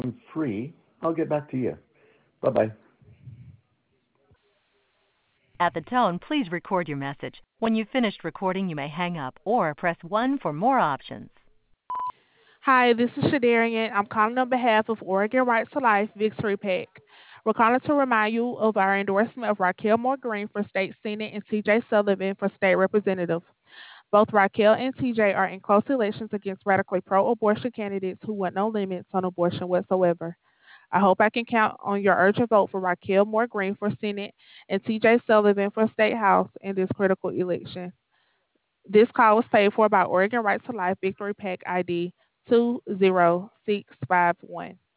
I'm free. I'll get back to you. Bye-bye. At the tone, please record your message. When you've finished recording, you may hang up or press 1 for more options. Hi, this is Shadarian. I'm calling on behalf of Oregon Rights to Life Victory PAC. We're calling to remind you of our endorsement of Raquel Moore Green for State Senate and TJ Sullivan for State Representative. Both Raquel and TJ are in close elections against radically pro-abortion candidates who want no limits on abortion whatsoever. I hope I can count on your urgent vote for Raquel Moore Green for Senate and TJ Sullivan for State House in this critical election. This call was paid for by Oregon Rights to Life Victory PAC ID 20651.